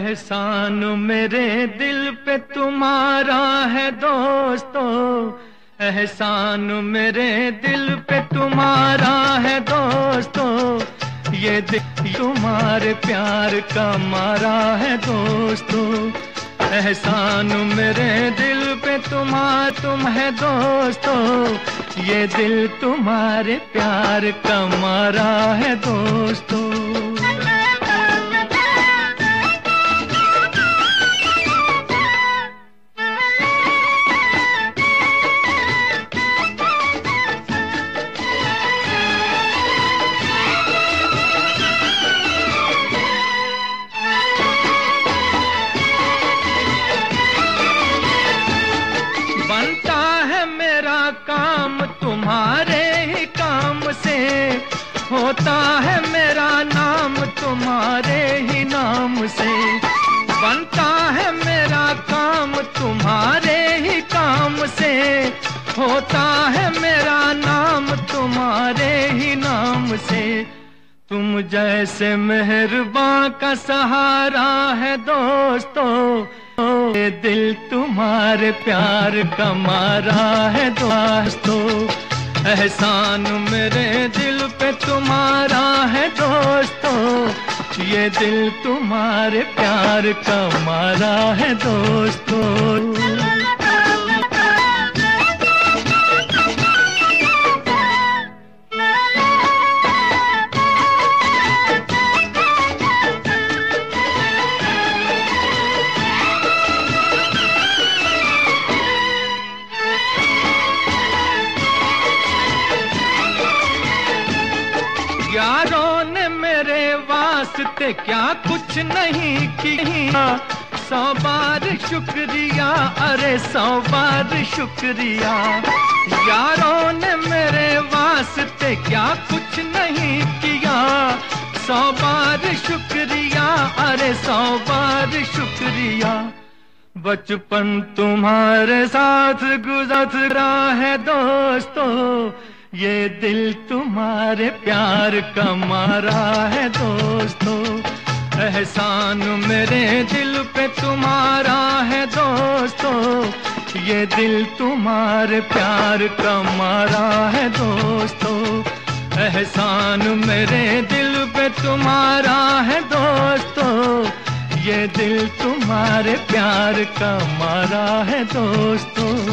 एहसान मेरे दिल पे तुम्हारा है दोस्तों, एहसान मेरे दिल पे तुम्हारा है दोस्तों, ये दिल तुम्हारे प्यार का मारा है दोस्तों। एहसान मेरे दिल पे तुम है दोस्तों, ये दिल तुम्हारे प्यार का मारा है दोस्तों। बनता है मेरा काम तुम्हारे ही काम से, होता है मेरा नाम तुम्हारे ही नाम से। बनता है मेरा काम तुम्हारे ही काम से, होता है मेरा नाम तुम्हारे ही नाम से। तुम जैसे मेहरबान का सहारा है दोस्तों, ये दिल तुम्हारे प्यार का मारा है दोस्तों। एहसान मेरे दिल पे तुम्हारा है दोस्तों, ये दिल तुम्हारे प्यार का मारा है दोस्तों। यारों ने मेरे वास्ते क्या कुछ नहीं किया, 100 बार शुक्रिया, अरे 100 बार शुक्रिया। यारों ने मेरे वास्ते क्या कुछ नहीं किया, 100 बार शुक्रिया, अरे 100 बार शुक्रिया। बचपन तुम्हारे साथ गुजरा है दोस्तों, ये दिल तुम्हारे प्यार का मारा है दोस्तों। एहसान मेरे दिल पे तुम्हारा है दोस्तों, ये दिल तुम्हारे प्यार का मारा है दोस्तों। एहसान मेरे दिल पे तुम्हारा है दोस्तों, ये दिल तुम्हारे प्यार का मारा है दोस्तों।